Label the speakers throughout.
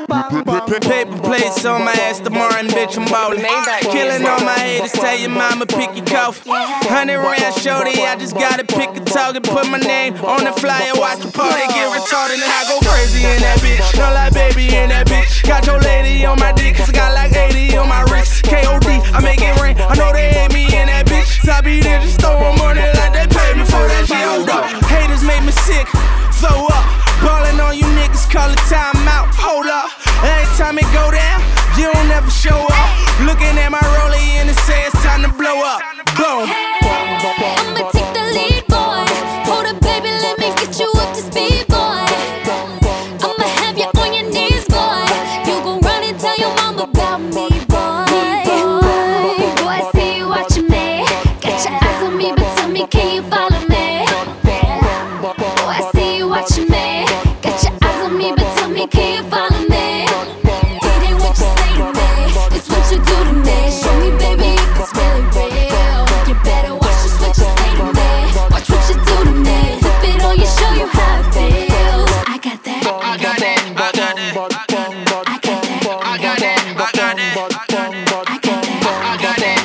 Speaker 1: Paper plates on my ass tomorrow, and bitch, I'm ballin'. Killing all my haters, tell your mama pick your coffee. 100 round shorty, I just gotta pick a target. Put my name on the flyer, watch the party get retarded. And I go crazy in that bitch, not like baby in that bitch. Got your lady on my dick, cause I got like 80 on my wrist. KOD, I make it rain, I know they hate me in that bitch. So I be there just throwing money like they paid me for that shit. Hold up, haters make me sick, throw up. Ballin' on you niggas, call it time out, hold up. Every time it go down, you don't ever show up. Looking at my rollie and it says time to blow up. Boom.
Speaker 2: I'ma take the lead, boy. Hold up, baby, let me get you up to speed, boy. I'ma have you on your knees, boy. You gon' run and tell your mama about me, boy. Boy, I see you watching me. Got your eyes on me, but tell me, can you follow me? Boy, I see you watching me. Got your eyes on me, but tell me, can you follow me? It ain't what you say to me, it's what you do to me. Show me, baby, if it's really real. You better watch just what you say to me. Watch what you do to me. Flip it on you, show you how it feels. I got that. I got that. I got that. I got that. I got that. I got that. I got that. I got that. I got that.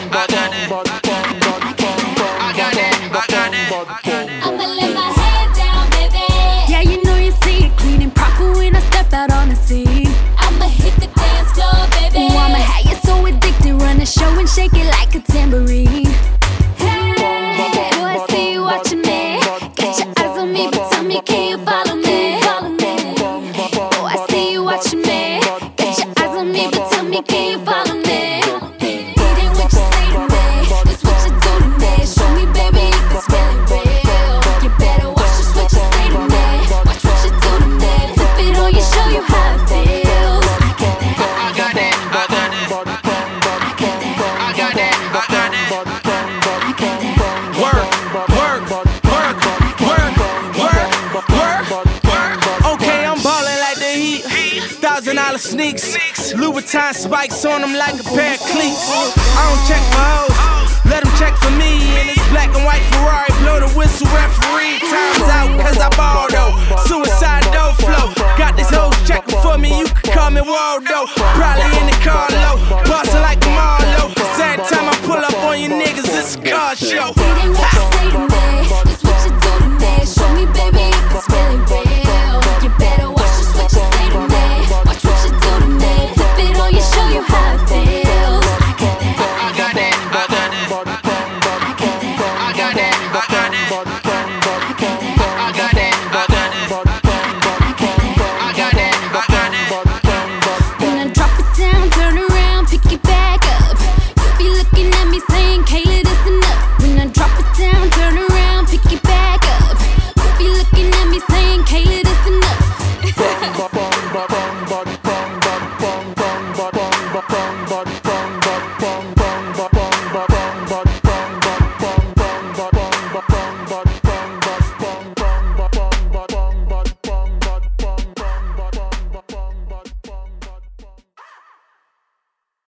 Speaker 2: I got that. I'ma let my head down, baby. Yeah, you know you see it clean and proper when I step out on the scene. I'ma hit the dance floor, baby. Ooh, I'ma have you so addicted, run the show and shake it like a tambourine. Hey, boy, I see you watching me. Got your eyes on me, but tell me, can you follow me? Follow me. Boy, I see you watching me. Got your eyes on me, but tell me, can you follow me? It ain't what you say to me, it's what you do to me. Show me, baby, if it's really real. You better watch just what you say to me. Watch what you do to me. Flip it on you, show you how it feels. I got that. I got that. I got that. I got that. I got that. I got that. I got that.
Speaker 1: Work, work, work, work, work, work, work. Okay, I'm ballin' like the Heat. $1,000 sneaks, Louboutin spikes on them like a pair of cleats. I don't check for hoes, let them check for me. In this black and white Ferrari, blow the whistle, referee. Time's out, cause I ball though. Suicide dough flow. Got this hoes checking for me, you can call me Waldo. Probably in the car low, bustin' like a Marlowe. Same time I pull up on you niggas, it's a car show.
Speaker 2: It ain't what you say to me, it's what you do to me. Show me, baby, if it's really real. You better watch just what you say to me. Watch what you do to me. Flip it on you, show you how it feels. I got that. I got that. I got that. I got that. I got that. I got that. I got that. I got that. I got that. I got that. I got that. When I drop it down, turn around, pick it back up. You be looking at me saying, Kayla, this enough. When I drop it down, turn around, pick it back up. You be looking at me saying, Kayla, this enough.